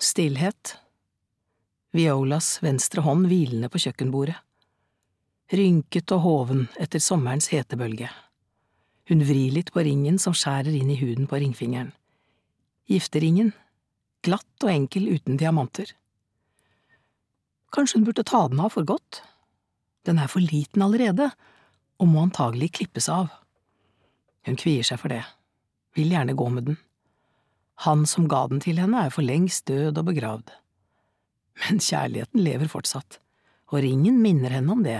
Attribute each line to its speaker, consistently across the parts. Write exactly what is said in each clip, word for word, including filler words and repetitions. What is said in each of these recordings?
Speaker 1: Stillhet. Violas venstre hånd hvilende på kjøkkenbordet. Rynket og hoven etter sommerens hetebølge. Hun vrir litt på ringen som skjærer inn i huden på ringfingeren. Gifteringen, glatt og enkel uten diamanter. Kanskje hun burde ta den av for godt? Den er for liten allerede, og må antagelig klippes av. Hun kvier seg for det, vil gjerne gå med den. Han som ga den til henne er for lengst død og begravd. Men kjærligheten lever fortsatt, og ringen minner henne om det.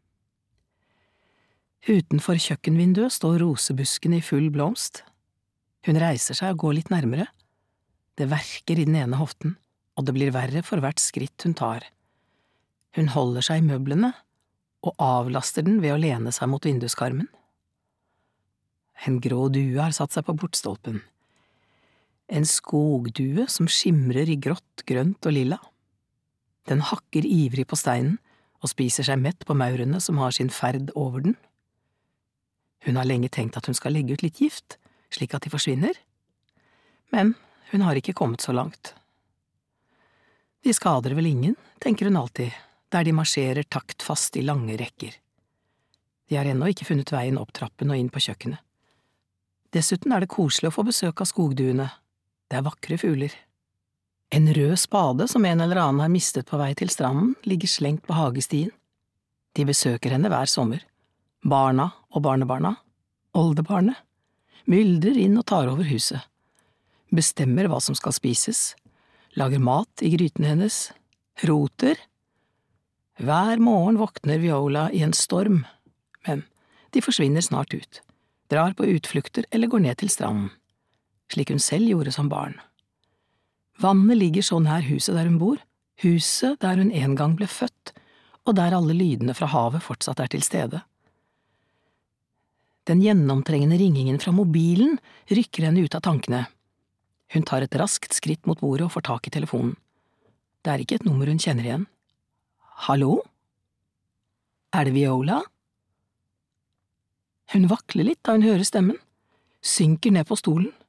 Speaker 1: Utenfor kjøkkenvinduet står rosebusken i full blomst. Hun reiser seg og går litt nærmere. Det verker i den ene hoften, og det blir verre for hvert skritt hun tar. Hun holder seg i møblene, og avlaster den ved å lene seg mot vinduskarmen. En grå due har satt seg på portstolpen. En skogdue som skimrer i grått, grønt og lilla. Den hakker ivrig på steinen og spiser seg mett på maurene som har sin ferd over den. Hun har lenge tenkt at hun skal legge ut litt gift, slik at de forsvinner. Men hun har ikke kommet så langt. De skader vel ingen, tenker hun alltid, der de marsjerer taktfast i lange rekker. De har ennå ikke funnet veien opp trappen og inn på kjøkkenet. Dessuten er det koselig å få besøk av skogduene. Det er vakre fugler. En rød spade som en eller annen har mistet på vei til stranden, ligger slengt på hagestien. De besøker henne hver sommer. Barna og barnebarna, oldebarnet, myldrer inn og tar over huset. Bestemmer hva som skal spises, lager mat i gryten hennes, roter. Hver morgen våkner Viola i en storm, men de forsvinner snart ut, drar på utflukter eller går ned til stranden, slik hun selv gjorde som barn. Vannet ligger så nær huset der hun bor, huset der hun en gang ble født, og der alle lydene fra havet fortsatt er til stede. Den gjennomtrengende ringingen fra mobilen rykker henne ut av tankene. Hun tar et raskt skritt mot bordet og får tak i telefonen. Det er ikke et nummer hun kjenner igjen. Hallo? Er det Viola? Hun vakler litt da hun hører stemmen, synker ned på stolen,